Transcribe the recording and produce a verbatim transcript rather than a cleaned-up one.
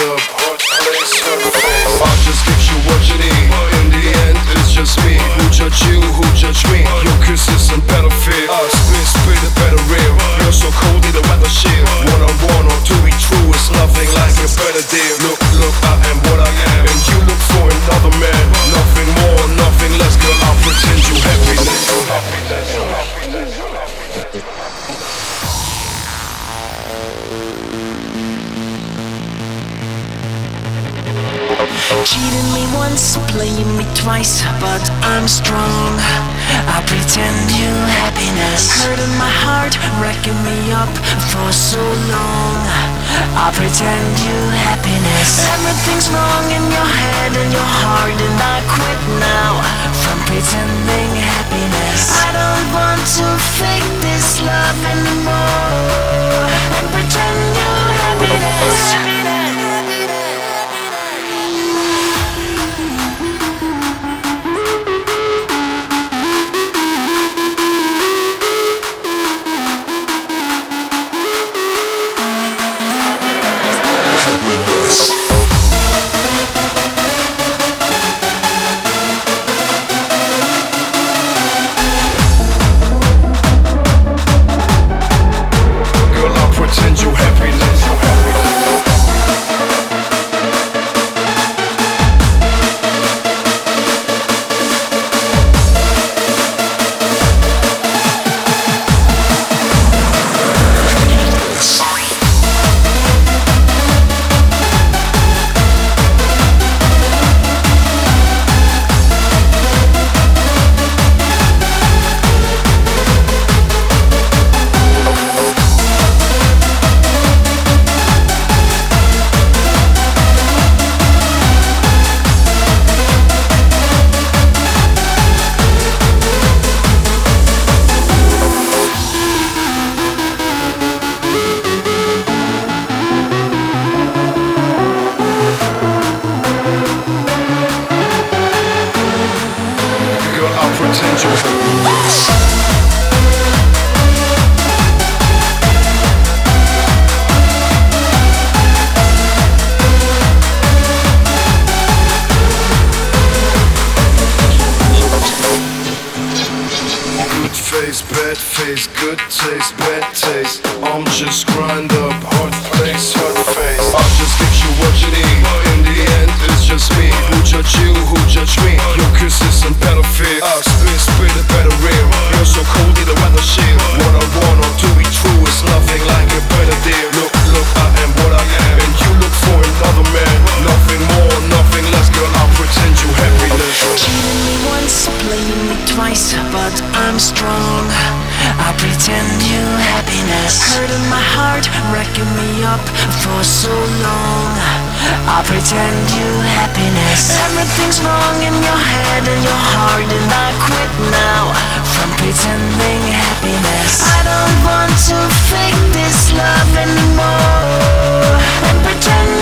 up, hot place, hot face. I'll just give you what you need. In the end, it's just me. Who judge you, who judge me? Your kisses and better feel. I spit, spit it better real. You're so cold, need a weather shield. One on one or to be true, it's nothing like a better deal. Look, look, I am what I am, and you look for another man. Nothing more, nothing less, girl. I'll pretend you happiness. Happiness, happiness, happiness. Cheating me once, playing me twice, but I'm strong. I pretend you happiness, hurting my heart, wrecking me up for so long. I pretend you happiness. Everything's wrong in your head and your heart, and I quit now from pretending happiness. I don't want to fake this love anymore and pretend you happiness. Pretend you happiness, you happiness. Pretend you good face, bad face, good taste, bad taste. I'm just grind up, hot place, hot face. I'll just give you what you need. In the end, it's just me. Who judge you, who judge me? Your kisses and better feel. I spit, spit it better real. You're so cold, need a weather shield. One on one or to be true, it's nothing like a better deal. Look, look, I am what I am, and you look for another man. Nothing more, nothing less, girl. I'll pretend you happiness. Cheating me once, playing me twice, but I'm strong. I pretend you happiness, hurting my heart, wrecking me up for so long. I pretend you happiness. Everything's wrong in your head and your heart, and I quit now from pretending happiness. I don't want to fake this love anymore and pretend